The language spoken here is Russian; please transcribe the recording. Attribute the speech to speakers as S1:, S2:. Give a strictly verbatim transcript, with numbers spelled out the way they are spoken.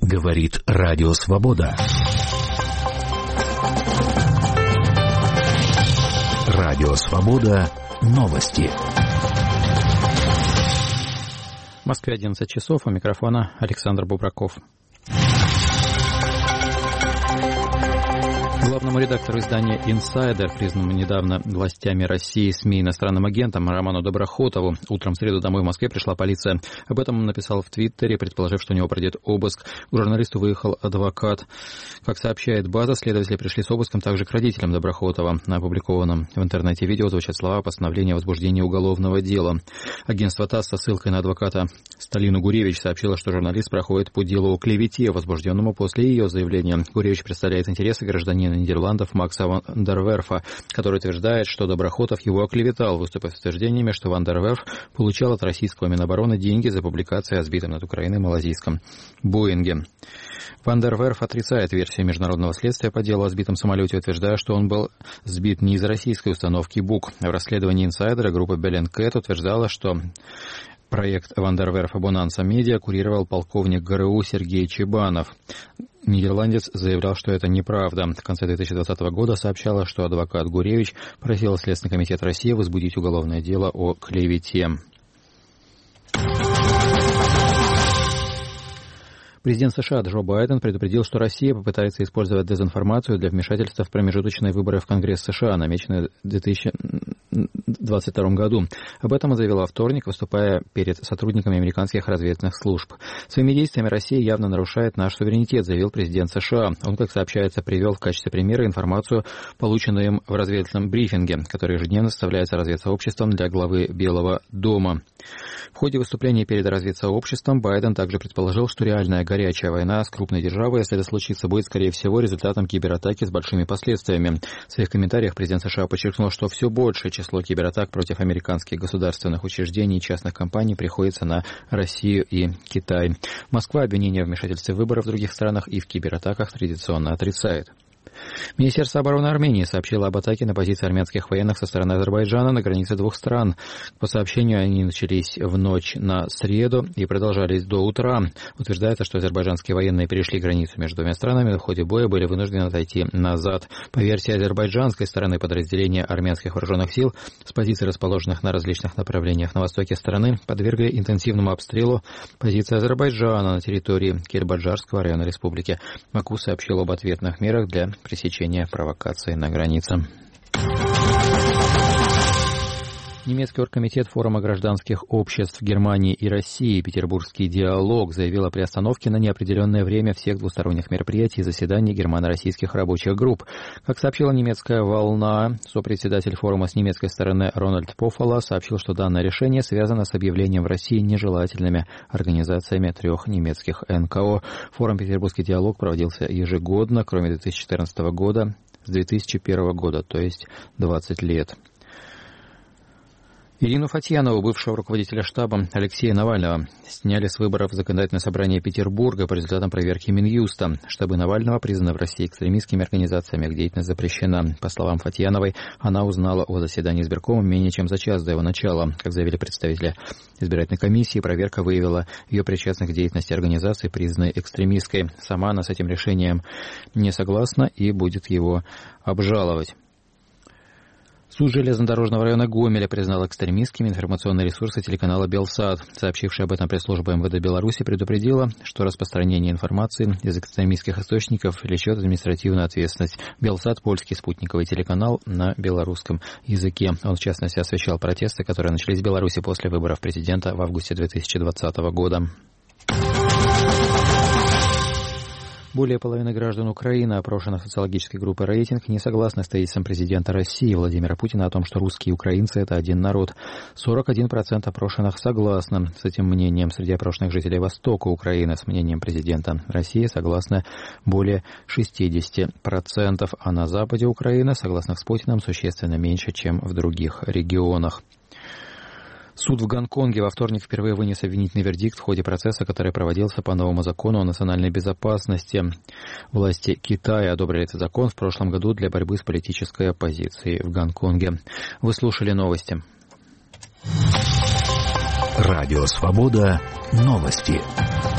S1: Говорит Радио Свобода. Радио Свобода. Новости.
S2: В Москве одиннадцать часов. У микрофона Александр Бубраков. Главному редактору издания «Инсайдер», признанному недавно властями России СМИ иностранным агентом Роману Доброхотову, утром в среду домой в Москве пришла полиция. Об этом он написал в Твиттере, предположив, что у него пройдет обыск. К журналисту выехал адвокат. Как сообщает «База», следователи пришли с обыском также к родителям Доброхотова. На опубликованном в интернете видео звучат слова постановления о возбуждении уголовного дела. Агентство ТАСС со ссылкой на адвоката Сталину Гуревич сообщило, что журналист проходит по делу о клевете, возбужденному после ее заявления. Гуревич представляет интересы гражданина Нидерландов Макса ван дер Верфа, который утверждает, что Доброхотов его оклеветал, выступив с утверждениями, что ван дер Верф получал от российского Минобороны деньги за публикации о сбитом над Украиной малазийском Боинге. Ван дер Верф отрицает версию международного следствия по делу о сбитом самолете, утверждая, что он был сбит не из российской установки БУК. В расследовании «Инсайдера» группа Bellingcat утверждала, что проект ван дер Верфа «Бонанса Медиа» курировал полковник ГРУ Сергей Чебанов. Нидерландец заявлял, что это неправда. В конце две тысячи двадцатого года сообщала, что адвокат Гуревич просил Следственный комитет России возбудить уголовное дело о клевете. Президент США Джо Байден предупредил, что Россия попытается использовать дезинформацию для вмешательства в промежуточные выборы в Конгресс США, намеченные в две тысячи двадцать втором году. Об этом он заявил во вторник, выступая перед сотрудниками американских разведывательных служб. Своими действиями Россия явно нарушает наш суверенитет, заявил президент США. Он, как сообщается, привел в качестве примера информацию, полученную им в разведывательном брифинге, который ежедневно составляется разведсообществом для главы Белого дома. В ходе выступления перед разведсообществом Байден также предположил, что реальная горячая война с крупной державой, если это случится, будет, скорее всего, результатом кибератаки с большими последствиями. В своих комментариях президент США подчеркнул, что все большее число кибератак против американских государственных учреждений и частных компаний приходится на Россию и Китай. Москва обвинения в вмешательстве в выборы в других странах и в кибератаках традиционно отрицает. Министерство обороны Армении сообщило об атаке на позиции армянских военных со стороны Азербайджана на границе двух стран. По сообщению, они начались в ночь на среду и продолжались до утра. Утверждается, что азербайджанские военные перешли границу между двумя странами, но в ходе боя были вынуждены отойти назад. По версии азербайджанской стороны, подразделения армянских вооруженных сил с позиций, расположенных на различных направлениях на востоке страны, подвергли интенсивному обстрелу позиции Азербайджана на территории Кельбаджарского района республики. Баку сообщил об ответных мерах для пресечения провокации на границе. Немецкий оргкомитет форума гражданских обществ Германии и России «Петербургский диалог» заявил о приостановке на неопределенное время всех двусторонних мероприятий и заседаний германо-российских рабочих групп. Как сообщила немецкая «Волна», сопредседатель форума с немецкой стороны Рональд Поффола сообщил, что данное решение связано с объявлением в России нежелательными организациями трех немецких эн ка о. Форум «Петербургский диалог» проводился ежегодно, кроме две тысячи четырнадцатого года, с две тысячи первого года, то есть двадцать лет. Ирину Фатьянову, бывшего руководителя штаба Алексея Навального, сняли с выборов в Законодательное собрание Петербурга по результатам проверки Минюста. Штабы Навального признаны в России экстремистскими организациями, их деятельность запрещена. По словам Фатьяновой, она узнала о заседании избиркома менее чем за час до его начала. Как заявили представители избирательной комиссии, проверка выявила ее причастность к деятельности организации, признанной экстремистской. Сама она с этим решением не согласна и будет его обжаловать. Суд железнодорожного района Гомеля признал экстремистскими информационные ресурсы телеканала «Белсат». Сообщившая об этом пресс-служба эм вэ дэ Беларуси предупредила, что распространение информации из экстремистских источников влечет административную ответственность. «Белсат» — польский спутниковый телеканал на белорусском языке. Он, в частности, освещал протесты, которые начались в Беларуси после выборов президента в августе две тысячи двадцатого года. Более половины граждан Украины, опрошенных социологической группой «Рейтинг», не согласны с тезисом президента России Владимира Путина о том, что русские и украинцы – это один народ. сорок один процент опрошенных согласны с этим мнением. Среди опрошенных жителей Востока Украины с мнением президента России согласны более шестьдесят процентов, а на западе Украины, согласных с Путиным, существенно меньше, чем в других регионах. Суд в Гонконге во вторник впервые вынес обвинительный вердикт в ходе процесса, который проводился по новому закону о национальной безопасности. Власти Китая одобрили этот закон в прошлом году для борьбы с политической оппозицией в Гонконге. Вы слушали новости.
S1: Радио Свобода. Новости.